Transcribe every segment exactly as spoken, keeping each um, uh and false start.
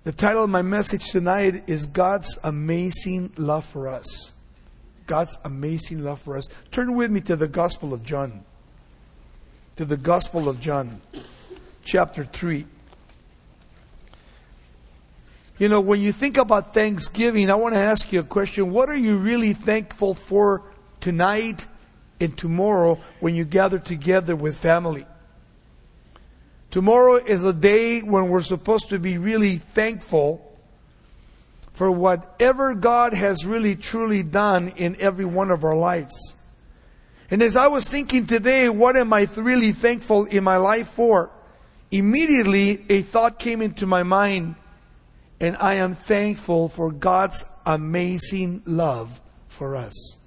The title of my message tonight is God's Amazing Love for Us. God's amazing love for us. Turn with me to the Gospel of John. To the Gospel of John, chapter three. You know, when you think about Thanksgiving, I want to ask you a question. What are you really thankful for tonight and tomorrow when you gather together with family? Tomorrow is a day when we're supposed to be really thankful for whatever God has really truly done in every one of our lives. And as I was thinking today, what am I really thankful in my life for? Immediately a thought came into my mind, and I am thankful for God's amazing love for us.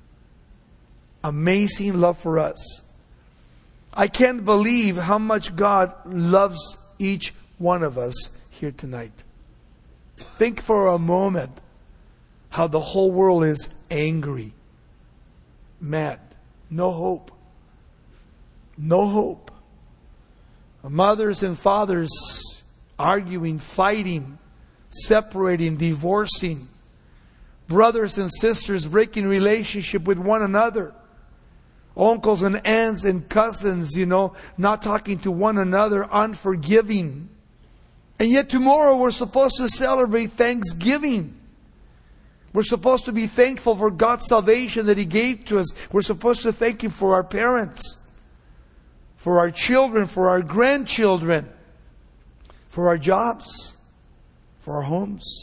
Amazing love for us. I can't believe how much God loves each one of us here tonight. Think for a moment how the whole world is angry, mad, no hope. No hope. Mothers and fathers arguing, fighting, separating, divorcing. Brothers and sisters breaking relationship with one another. Uncles and aunts and cousins, you know, not talking to one another, unforgiving. And yet tomorrow we're supposed to celebrate Thanksgiving. We're supposed to be thankful for God's salvation that He gave to us. We're supposed to thank Him for our parents, for our children, for our grandchildren, for our jobs, for our homes,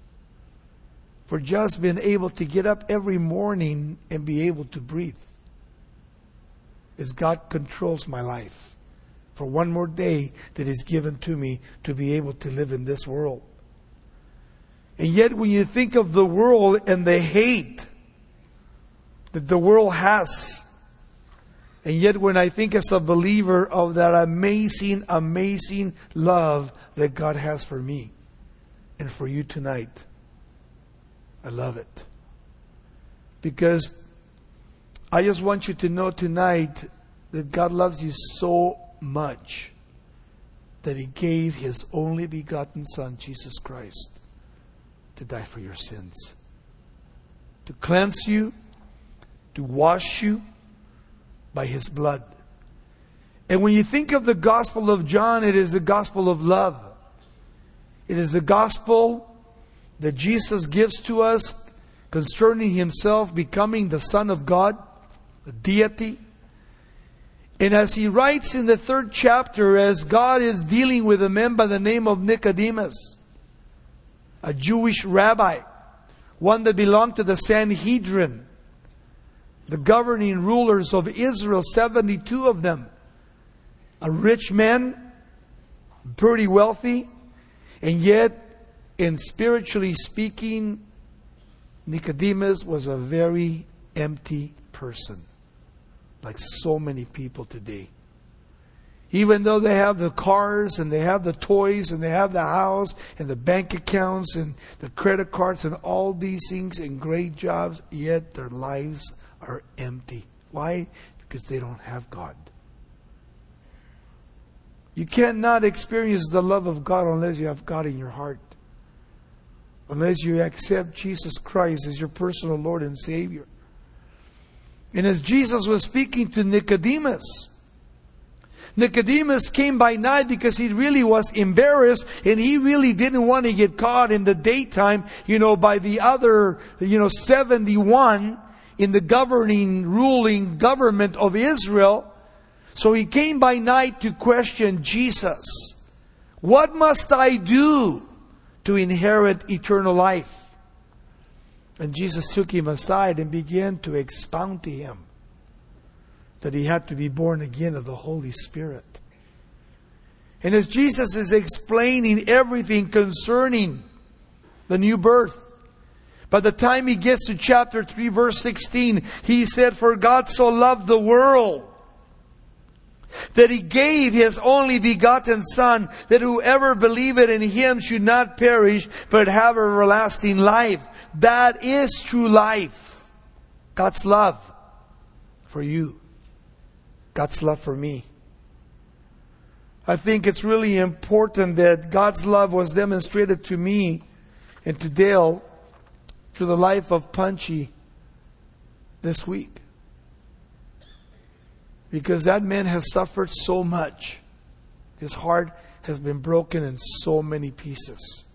for just being able to get up every morning and be able to breathe. As God controls my life. For one more day that is given to me to be able to live in this world. And yet when you think of the world and the hate that the world has, and yet when I think as a believer of that amazing, amazing love that God has for me and for you tonight, I love it. Because I just want you to know tonight that God loves you so much that He gave His only begotten Son, Jesus Christ, to die for your sins. To cleanse you, to wash you by His blood. And when you think of the Gospel of John, it is the gospel of love. It is the gospel that Jesus gives to us concerning Himself becoming the Son of God, the deity. And as he writes in the third chapter, as God is dealing with a man by the name of Nicodemus, a Jewish rabbi, one that belonged to the Sanhedrin, the governing rulers of Israel, seventy-two of them, a rich man, pretty wealthy, and yet, in spiritually speaking, Nicodemus was a very empty person. Like so many people today. Even though they have the cars and they have the toys and they have the house and the bank accounts and the credit cards and all these things and great jobs, yet their lives are empty. Why? Because they don't have God. You cannot experience the love of God unless you have God in your heart. Unless you accept Jesus Christ as your personal Lord and Savior. And as Jesus was speaking to Nicodemus, Nicodemus came by night because he really was embarrassed and he really didn't want to get caught in the daytime, you know, by the other, you know, seventy-one in the governing, ruling government of Israel. So he came by night to question Jesus. What must I do to inherit eternal life? And Jesus took him aside and began to expound to him that he had to be born again of the Holy Spirit. And as Jesus is explaining everything concerning the new birth, by the time he gets to chapter three, verse sixteen, he said, "For God so loved the world that He gave His only begotten Son, that whoever believeth in Him should not perish, but have everlasting life." That is true life. God's love for you. God's love for me. I think it's really important that God's love was demonstrated to me and to Dale through the life of Punchy this week. Because that man has suffered so much. His heart has been broken in so many pieces.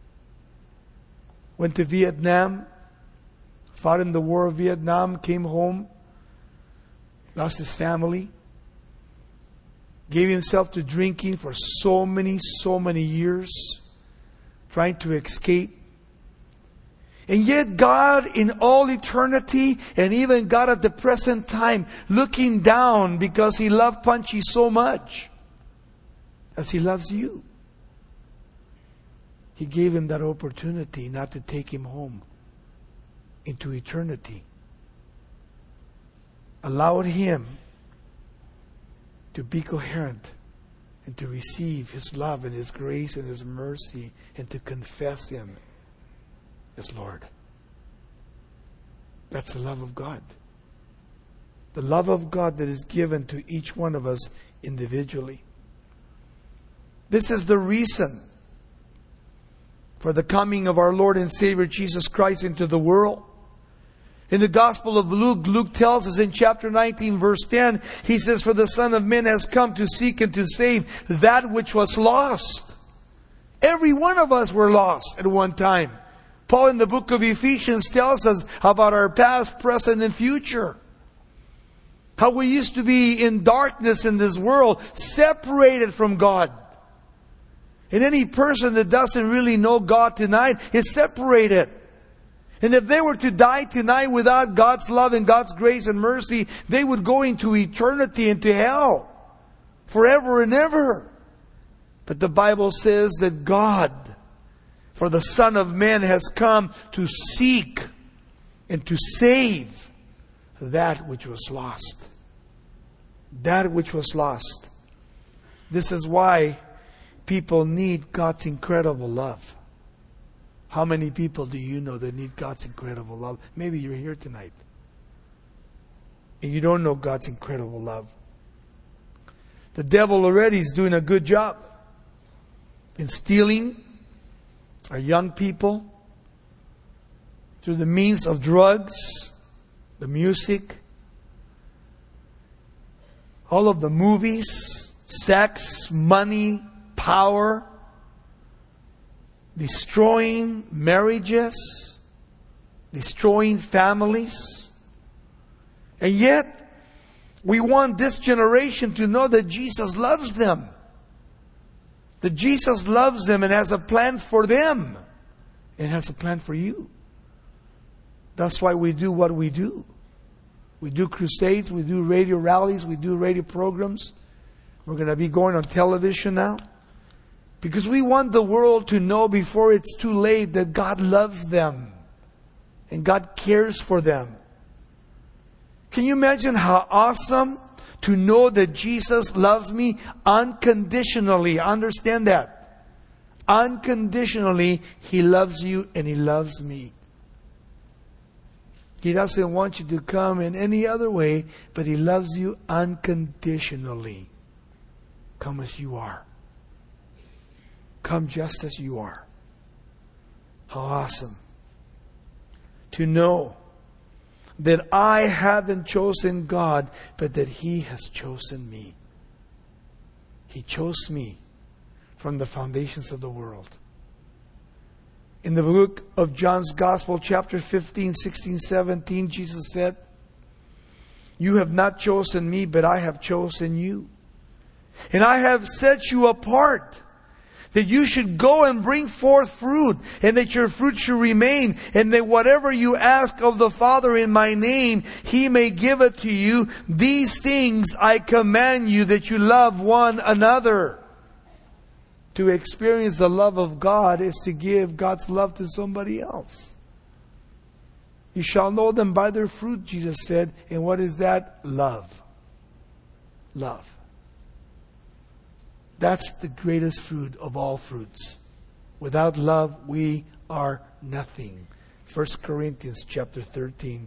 Went to Vietnam, fought in the war of Vietnam, came home, lost his family, gave himself to drinking for so many, so many years, trying to escape. And yet God in all eternity, and even God at the present time, looking down because He loved Punchy so much, as He loves you, He gave him that opportunity not to take him home into eternity. Allowed him to be coherent and to receive His love and His grace and His mercy and to confess Him as Lord. That's the love of God. The love of God that is given to each one of us individually. This is the reason for the coming of our Lord and Savior Jesus Christ into the world. In the Gospel of Luke, Luke tells us in chapter nineteen, verse ten, he says, "For the Son of Man has come to seek and to save that which was lost." Every one of us were lost at one time. Paul in the book of Ephesians tells us about our past, present, and future. How we used to be in darkness in this world, separated from God. And any person that doesn't really know God tonight is separated. And if they were to die tonight without God's love and God's grace and mercy, they would go into eternity, into hell, forever and ever. But the Bible says that God, for the Son of Man, has come to seek and to save that which was lost. That which was lost. This is why people need God's incredible love. How many people do you know that need God's incredible love? Maybe you're here tonight and you don't know God's incredible love. The devil already is doing a good job in stealing our young people through the means of drugs, the music, all of the movies, sex, money, power, destroying marriages, destroying families. And yet, we want this generation to know that Jesus loves them. That Jesus loves them and has a plan for them. And has a plan for you. That's why we do what we do. We do crusades, we do radio rallies, we do radio programs. We're going to be going on television now. Because we want the world to know before it's too late that God loves them. And God cares for them. Can you imagine how awesome to know that Jesus loves me unconditionally? Understand that. Unconditionally, He loves you and He loves me. He doesn't want you to come in any other way, but He loves you unconditionally. Come as you are. Come just as you are. How awesome to know that I haven't chosen God, but that He has chosen me. He chose me from the foundations of the world. In the book of John's Gospel, chapter fifteen, sixteen, seventeen, Jesus said, "You have not chosen me, but I have chosen you. And I have set you apart, that you should go and bring forth fruit, and that your fruit should remain, and that whatever you ask of the Father in my name, He may give it to you. These things I command you, that you love one another." To experience the love of God is to give God's love to somebody else. You shall know them by their fruit, Jesus said. And what is that? Love. Love. That's the greatest fruit of all fruits. Without love, we are nothing. First Corinthians chapter thirteen.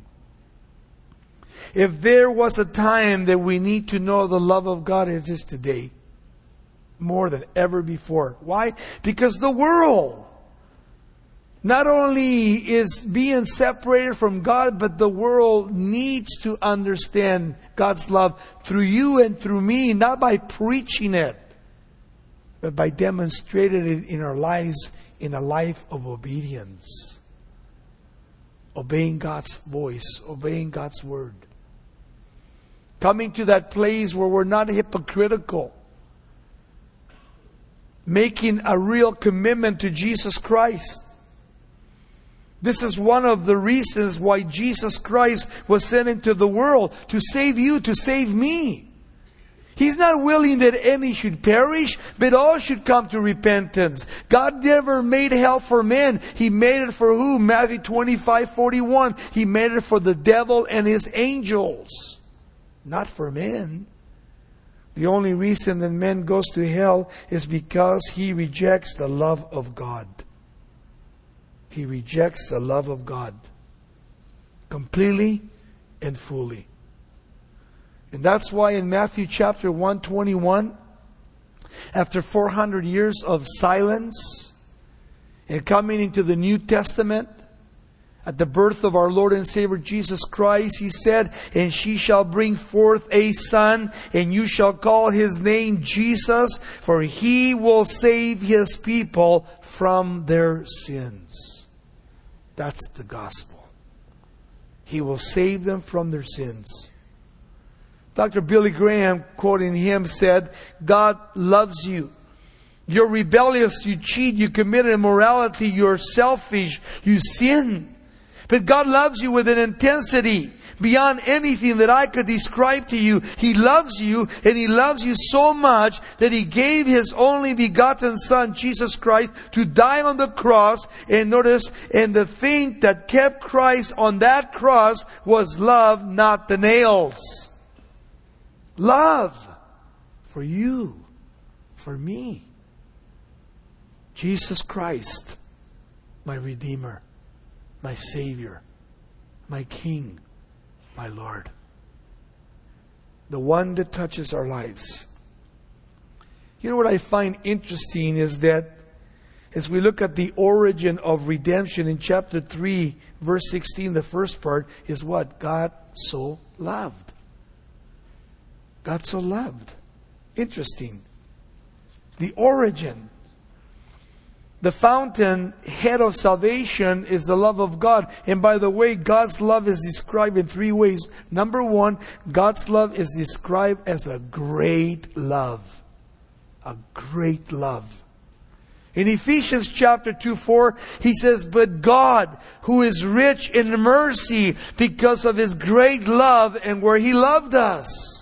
If there was a time that we need to know the love of God, it is today. more than ever before. Why? Because the world not only is being separated from God, but the world needs to understand God's love through you and through me, not by preaching it, but by demonstrating it in our lives in a life of obedience. Obeying God's voice, obeying God's word. Coming to that place where we're not hypocritical. Making a real commitment to Jesus Christ. This is one of the reasons why Jesus Christ was sent into the world, to save you, to save me. He's not willing that any should perish, but all should come to repentance. God never made hell for men. He made it for who? Matthew twenty-five forty-one. He made it for the devil and his angels, not for men. The only reason that man goes to hell is because he rejects the love of God. He rejects the love of God completely and fully. And that's why in Matthew chapter one twenty-one, after four hundred years of silence and coming into the New Testament, at the birth of our Lord and Savior Jesus Christ, He said, "And she shall bring forth a son, and you shall call his name Jesus, for he will save his people from their sins." That's the gospel. He will save them from their sins. Doctor Billy Graham, quoting him, said, "God loves you. You're rebellious, you cheat, you commit immorality, you're selfish, you sin. But God loves you with an intensity beyond anything that I could describe to you. He loves you, and He loves you so much that He gave His only begotten Son, Jesus Christ, to die on the cross. And notice, and the thing that kept Christ on that cross was love, not the nails. Love for you, for me. Jesus Christ, my Redeemer, my Savior, my King, my Lord. The one that touches our lives. You know what I find interesting is that as we look at the origin of redemption in chapter three, verse sixteen, the first part is what? God so loved. God so loved. Interesting. The origin. The fountain head of salvation is the love of God. And by the way, God's love is described in three ways. Number one, God's love is described as a great love. A great love. In Ephesians chapter two, four, he says, "But God, who is rich in mercy because of His great love and where He loved us."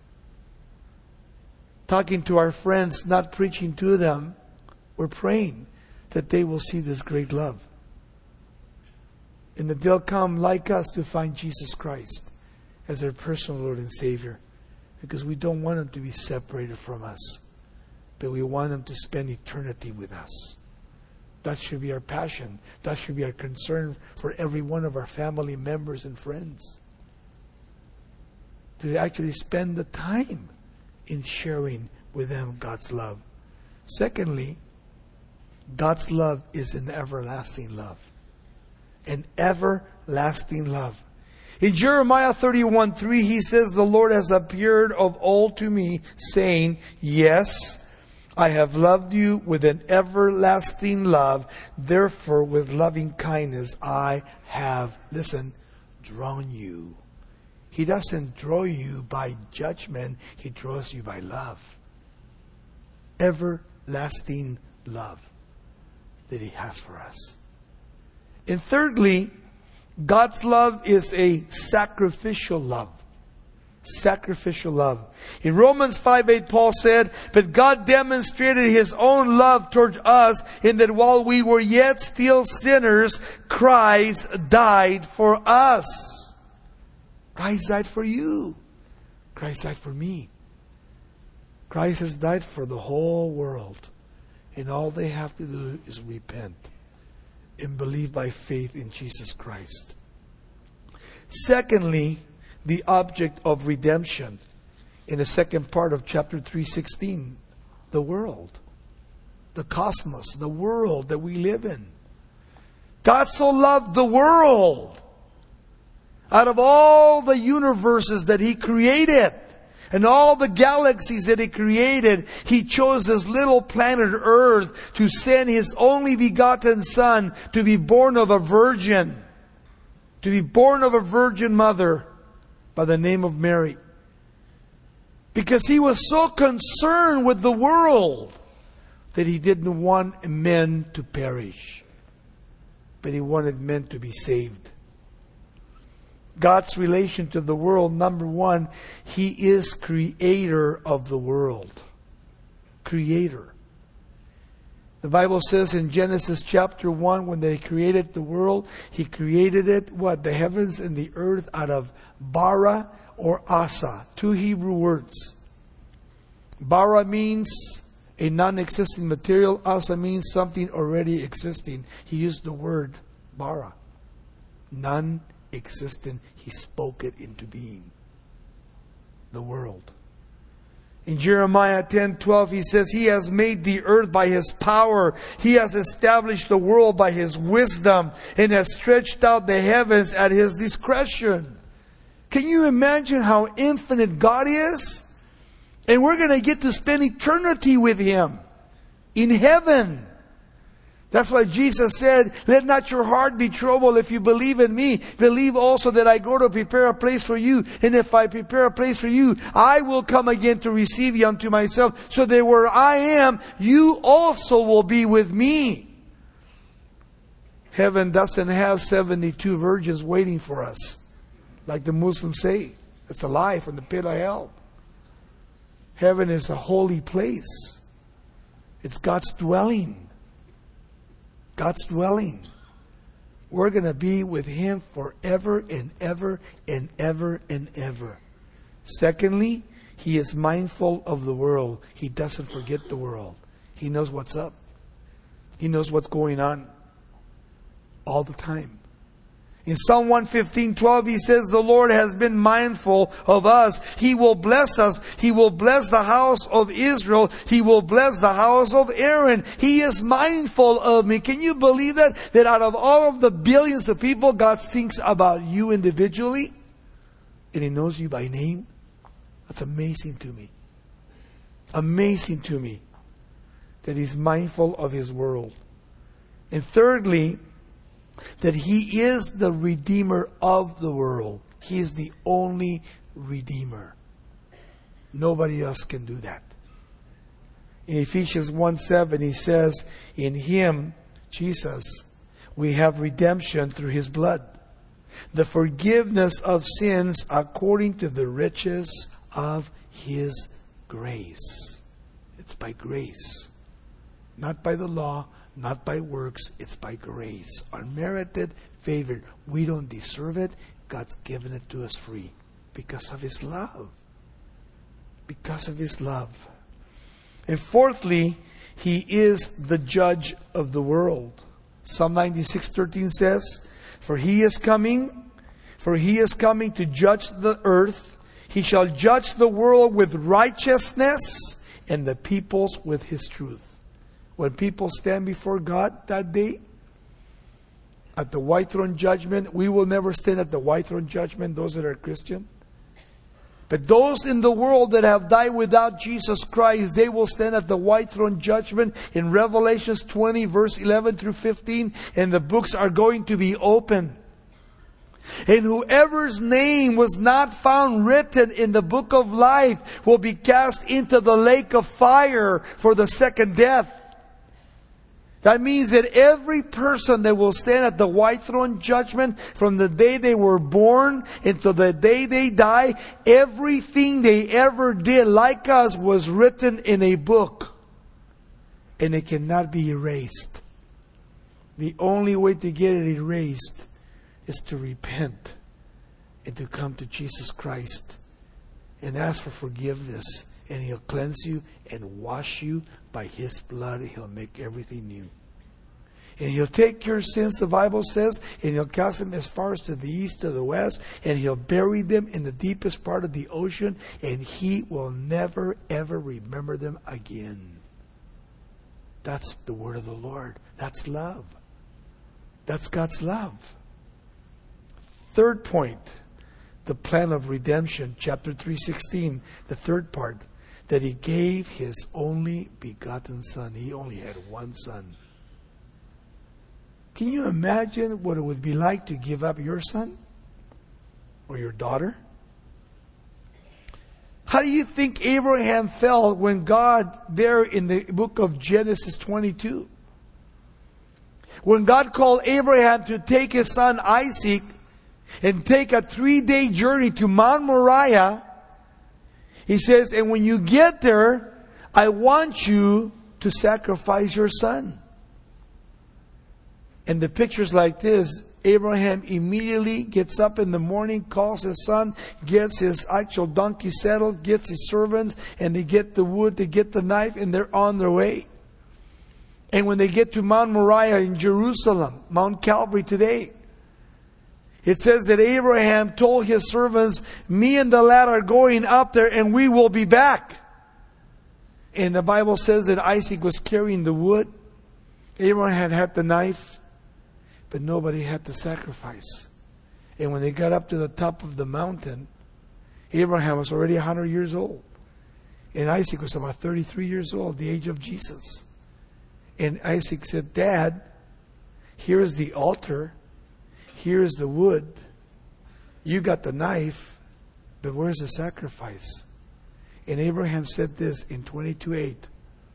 Talking to our friends, not preaching to them, we're praying that they will see this great love. And that they'll come like us to find Jesus Christ as their personal Lord and Savior. Because we don't want them to be separated from us, but we want them to spend eternity with us. That should be our passion. That should be our concern for every one of our family members and friends. To actually spend the time in sharing with them God's love. Secondly, God's love is an everlasting love. An everlasting love. In Jeremiah thirty-one three, he says, "The Lord has appeared of old to me, saying, Yes, I have loved you with an everlasting love. Therefore, with loving kindness, I have," listen, "drawn you." He doesn't draw you by judgment. He draws you by love. Everlasting love that He has for us. And thirdly, God's love is a sacrificial love. Sacrificial love. In Romans five eight, Paul said, "But God demonstrated His own love toward us in that while we were yet still sinners, Christ died for us." Christ died for you. Christ died for me. Christ has died for the whole world. And all they have to do is repent and believe by faith in Jesus Christ. Secondly, the object of redemption in the second part of chapter three sixteen. the world, the cosmos, the world that we live in. God so loved the world. Out of all the universes that He created, and all the galaxies that He created, He chose this little planet Earth to send His only begotten Son to be born of a virgin. To be born of a virgin mother by the name of Mary. Because He was so concerned with the world that He didn't want men to perish, but He wanted men to be saved. God's relation to the world, number one, He is creator of the world. Creator. The Bible says in Genesis chapter one, when they created the world, He created it, what? The heavens and the earth out of bara or asa. Two Hebrew words. Bara means a non-existing material. Asa means something already existing. He used the word bara. Non existent. He spoke it into being. The world. In Jeremiah ten twelve, He says, He has made the earth by His power. He has established the world by His wisdom, and has stretched out the heavens at His discretion. Can you imagine how infinite God is? And we're going to get to spend eternity with Him in heaven. That's why Jesus said, let not your heart be troubled. If you believe in me, believe also that I go to prepare a place for you. And if I prepare a place for you, I will come again to receive you unto myself, so that where I am, you also will be with me. Heaven doesn't have seventy-two virgins waiting for us, like the Muslims say. It's a lie from the pit of hell. Heaven is a holy place. It's God's dwelling. God's dwelling. We're going to be with Him forever and ever and ever and ever. Secondly, He is mindful of the world. He doesn't forget the world. He knows what's up. He knows what's going on all the time. In Psalm one fifteen twelve, He says, the Lord has been mindful of us. He will bless us. He will bless the house of Israel. He will bless the house of Aaron. He is mindful of me. Can you believe that? That out of all of the billions of people, God thinks about you individually. And He knows you by name. That's amazing to me. Amazing to me. That He's mindful of His world. And thirdly, that He is the Redeemer of the world. He is the only Redeemer. Nobody else can do that. In Ephesians one seven, He says, in Him, Jesus, we have redemption through His blood, the forgiveness of sins according to the riches of His grace. It's by grace, not by the law, not by works. It's by grace. Unmerited favor. We don't deserve it. God's given it to us free. Because of His love. Because of His love. And fourthly, He is the judge of the world. Psalm ninety-six thirteen says, For He is coming, for He is coming to judge the earth. He shall judge the world with righteousness, and the peoples with His truth. When people stand before God that day, at the white throne judgment, we will never stand at the white throne judgment, those that are Christian. But those in the world that have died without Jesus Christ, they will stand at the white throne judgment in Revelations twenty, verse eleven through fifteen, and the books are going to be open. And whoever's name was not found written in the book of life will be cast into the lake of fire for the second death. That means that every person that will stand at the white throne judgment, from the day they were born until the day they die, everything they ever did, like us, was written in a book. And it cannot be erased. The only way to get it erased is to repent and to come to Jesus Christ and ask for forgiveness. And He'll cleanse you and wash you by His blood. He'll make everything new. And He'll take your sins, the Bible says, and He'll cast them as far as to the east, to the west, and He'll bury them in the deepest part of the ocean, and He will never, ever remember them again. That's the word of the Lord. That's love. That's God's love. Third point, the plan of redemption, chapter three sixteen, the third part, that He gave His only begotten Son. He only had one son. Can you imagine what it would be like to give up your son or your daughter? How do you think Abraham felt when God, there in the book of Genesis twenty-two, when God called Abraham to take his son Isaac and take a three-day journey to Mount Moriah, He says, and when you get there, I want you to sacrifice your son. And the picture's like this. Abraham immediately gets up in the morning, calls his son, gets his actual donkey saddled, gets his servants, and they get the wood, they get the knife, and they're on their way. And when they get to Mount Moriah in Jerusalem, Mount Calvary today, it says that Abraham told his servants, me and the lad are going up there and we will be back. And the Bible says that Isaac was carrying the wood. Abraham had had the knife, but nobody had the sacrifice. And when they got up to the top of the mountain, Abraham was already one hundred years old. And Isaac was about thirty-three years old, the age of Jesus. And Isaac said, Dad, here's the altar. Here's the wood. You got the knife, but where's the sacrifice? And Abraham said this in twenty-two eight.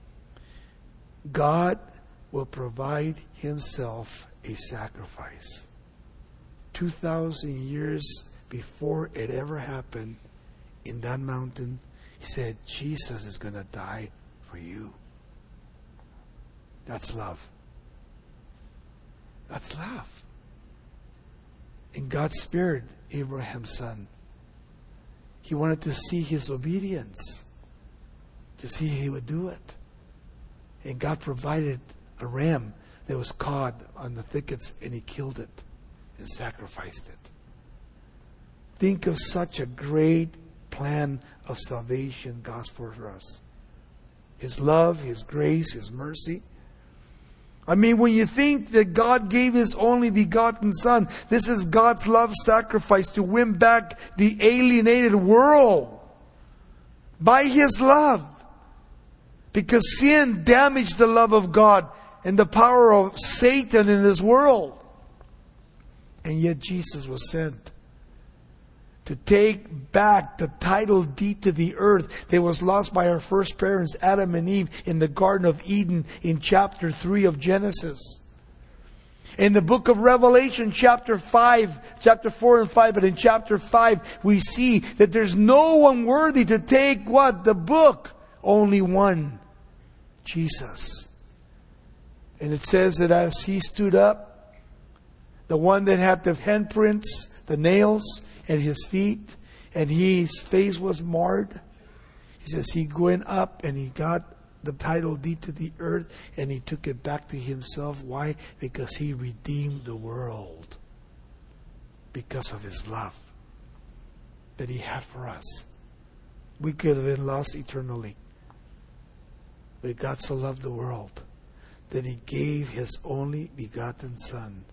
God will provide Himself a sacrifice. Two thousand years before it ever happened, in that mountain, He said, Jesus is going to die for you. That's love. That's love. And God spared Abraham's son. He wanted to see his obedience, to see he would do it. And God provided a ram that was caught on the thickets, and He killed it and sacrificed it. Think of such a great plan of salvation God's for us. His love, His grace, His mercy. I mean, when you think that God gave His only begotten Son, this is God's love sacrifice to win back the alienated world by His love. Because sin damaged the love of God and the power of Satan in this world. And yet Jesus was sent to take back the title deed to the earth that was lost by our first parents, Adam and Eve, in the Garden of Eden in chapter three of Genesis. In the book of Revelation, chapter five, chapter four and five, but in chapter five, we see that there's no one worthy to take what? The book. Only one. Jesus. And it says that as He stood up, the one that had the handprints, the nails, and His feet, and he, his face was marred. He says He went up and He got the title deed to the earth, and He took it back to Himself. Why? Because He redeemed the world. Because of His love that He had for us. We could have been lost eternally. But God so loved the world that He gave His only begotten Son.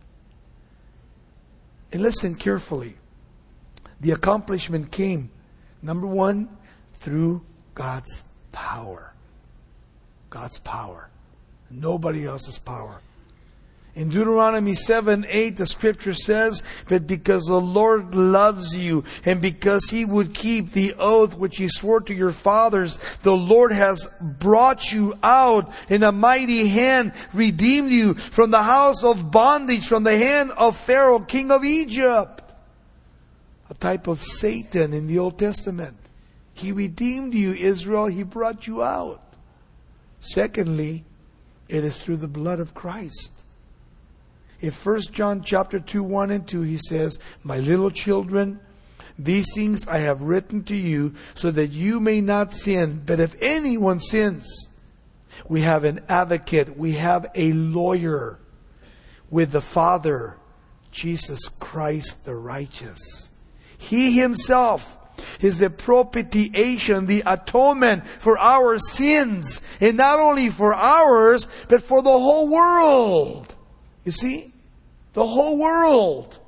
And listen carefully. The accomplishment came, number one, through God's power. God's power. Nobody else's power. In Deuteronomy seven eight, the scripture says, but because the Lord loves you, and because He would keep the oath which He swore to your fathers, the Lord has brought you out in a mighty hand, redeemed you from the house of bondage, from the hand of Pharaoh, king of Egypt. A type of Satan in the Old Testament. He redeemed you, Israel. He brought you out. Secondly, it is through the blood of Christ. In First John chapter two, one and two, he says, my little children, these things I have written to you so that you may not sin. But if anyone sins, we have an advocate, we have a lawyer with the Father, Jesus Christ the righteous. He Himself is the propitiation, the atonement for our sins. And not only for ours, but for the whole world. You see? The whole world.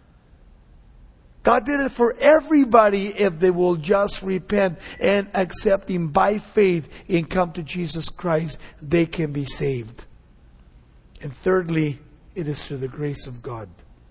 God did it for everybody if they will just repent and accept Him by faith and come to Jesus Christ. They can be saved. And thirdly, it is through the grace of God.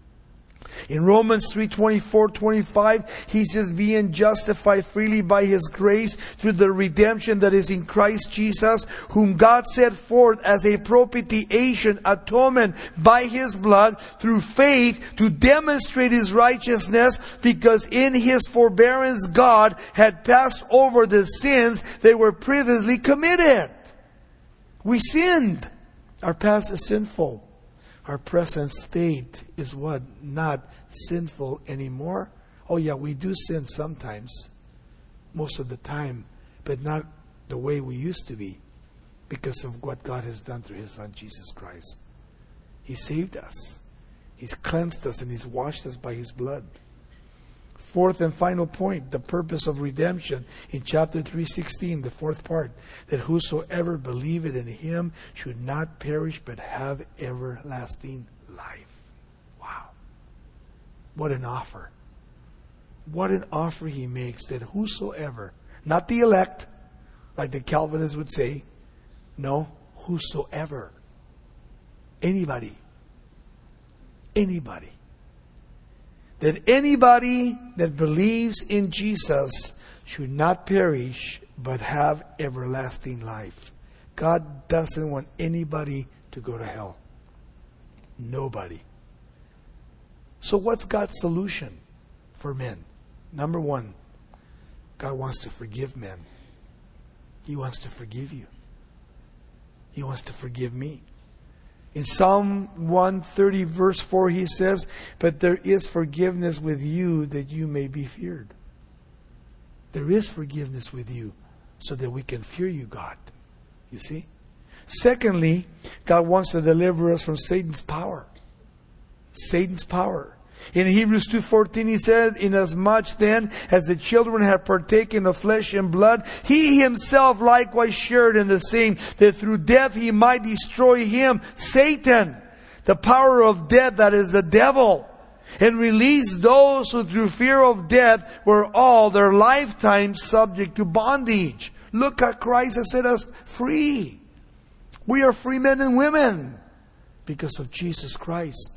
In Romans three twenty-four to twenty-five, he says, being justified freely by His grace through the redemption that is in Christ Jesus, whom God set forth as a propitiation, atonement by His blood, through faith to demonstrate His righteousness, because in His forbearance God had passed over the sins that were previously committed. We sinned. Our past is sinful. Our present state is what? Not sinful anymore. Oh yeah, we do sin sometimes. Most of the time. But not the way we used to be. Because of what God has done through His Son, Jesus Christ. He saved us. He's cleansed us and He's washed us by His blood. Fourth and final point, the purpose of redemption in chapter three sixteen, the fourth part, that whosoever believeth in Him should not perish but have everlasting life. Wow. What an offer. What an offer He makes, that whosoever, not the elect, like the Calvinists would say, no, whosoever, anybody, anybody. That anybody that believes in Jesus should not perish but have everlasting life. God doesn't want anybody to go to hell. Nobody. So what's God's solution for men? Number one, God wants to forgive men. He wants to forgive you. He wants to forgive me. In Psalm one thirty verse four, he says, but there is forgiveness with you that you may be feared. There is forgiveness with you so that we can fear you, God. You see? Secondly, God wants to deliver us from Satan's power. Satan's power. In Hebrews two fourteen, he says, inasmuch then as the children have partaken of flesh and blood, He Himself likewise shared in the same, that through death He might destroy him, Satan, the power of death, that is the devil, and release those who through fear of death were all their lifetime subject to bondage. Look how Christ has set us free. We are free men and women because of Jesus Christ.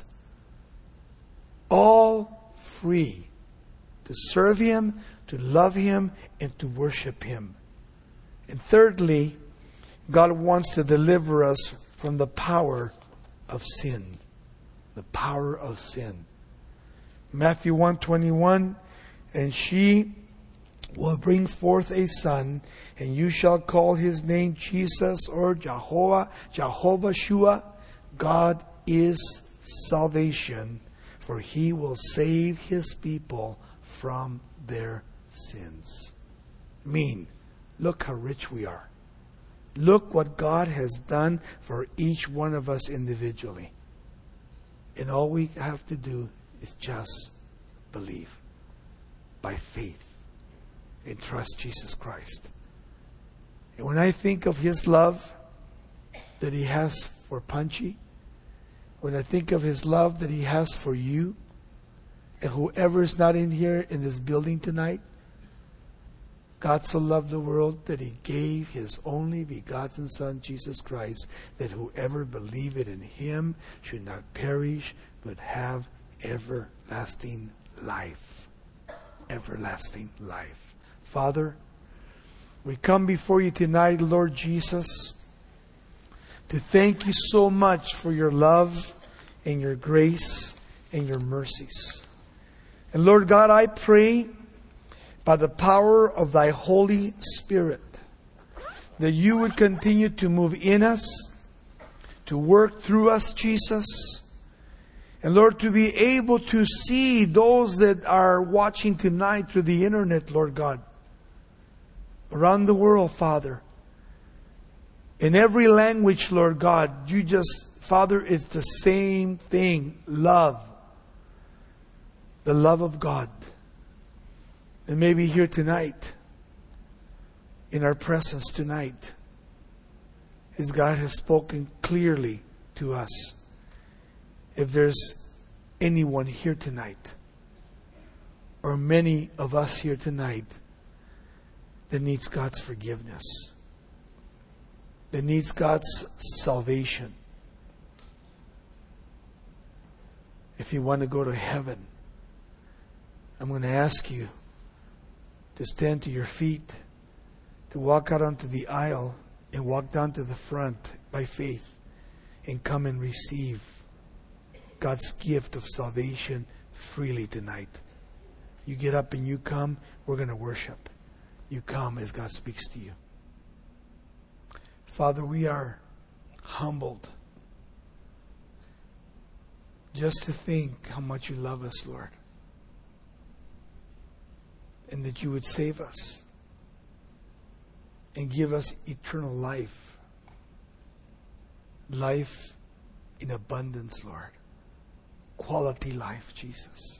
All free to serve Him, to love Him, and to worship Him. And thirdly, God wants to deliver us from the power of sin. The power of sin. Matthew one twenty-one, and she will bring forth a son, and you shall call his name Jesus, or Jehovah, Jehovah Shua. God is salvation. For He will save His people from their sins. I mean, look how rich we are. Look what God has done for each one of us individually. And all we have to do is just believe by faith and trust Jesus Christ. And when I think of His love that He has for Punchy, when I think of His love that He has for you, and whoever is not in here in this building tonight, God so loved the world that He gave His only begotten Son, Jesus Christ, that whoever believeth in Him should not perish, but have everlasting life. Everlasting life. Father, we come before You tonight, Lord Jesus, to thank You so much for Your love and Your grace and Your mercies. And Lord God, I pray by the power of Thy Holy Spirit that You would continue to move in us, to work through us, Jesus. And Lord, to be able to see those that are watching tonight through the internet, Lord God, around the world, Father. In every language, Lord God, You just Father, it's the same thing. Love. The love of God. And maybe here tonight, in our presence tonight, as God has spoken clearly to us, if there's anyone here tonight, or many of us here tonight, that needs God's forgiveness, that needs God's salvation, if you want to go to heaven, I'm going to ask you to stand to your feet, to walk out onto the aisle and walk down to the front by faith and come and receive God's gift of salvation freely tonight. You get up and you come, we're going to worship. You come as God speaks to you. Father, we are humbled just to think how much you love us, Lord. And that you would save us and give us eternal life. Life in abundance, Lord. Quality life, Jesus.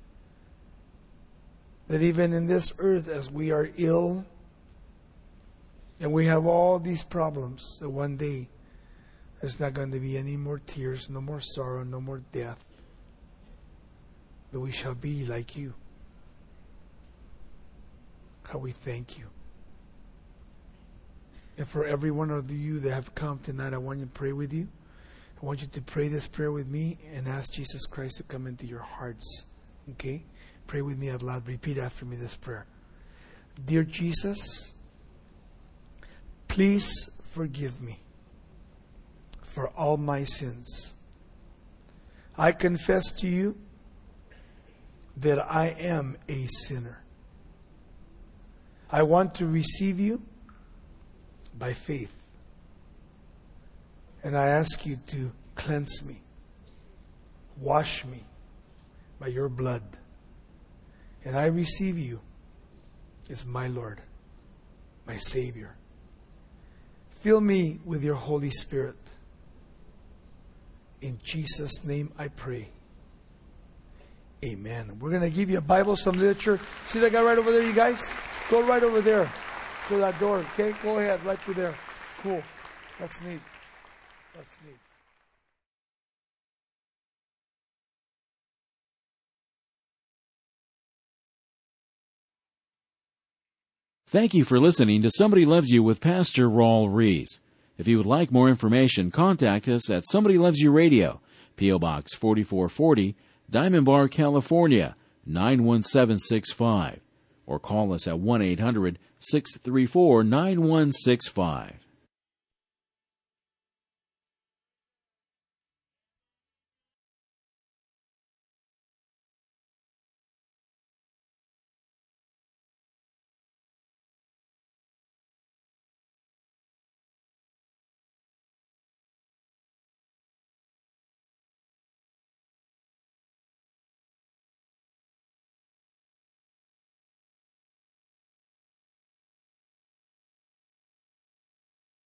That even in this earth, as we are ill and we have all these problems, that one day there's not going to be any more tears, no more sorrow, no more death. That we shall be like you. How we thank you. And for every one of you that have come tonight, I want you to pray with you. I want you to pray this prayer with me and ask Jesus Christ to come into your hearts. Okay? Pray with me out loud. Repeat after me this prayer. Dear Jesus, please forgive me for all my sins. I confess to you that I am a sinner. I want to receive you by faith. And I ask you to cleanse me, wash me by your blood. And I receive you as my Lord, my Savior. Fill me with your Holy Spirit. In Jesus' name I pray. Amen. We're going to give you a Bible, some literature. See that guy right over there, you guys? Go right over there to that door, okay? Go ahead, right through there. Cool. That's neat. That's neat. Thank you for listening to Somebody Loves You with Pastor Raul Rees. If you would like more information, contact us at Somebody Loves You Radio, P O Box forty-four forty, Diamond Bar, California, nine one seven six five. Or call us at one eight hundred, six three four, nine one six five.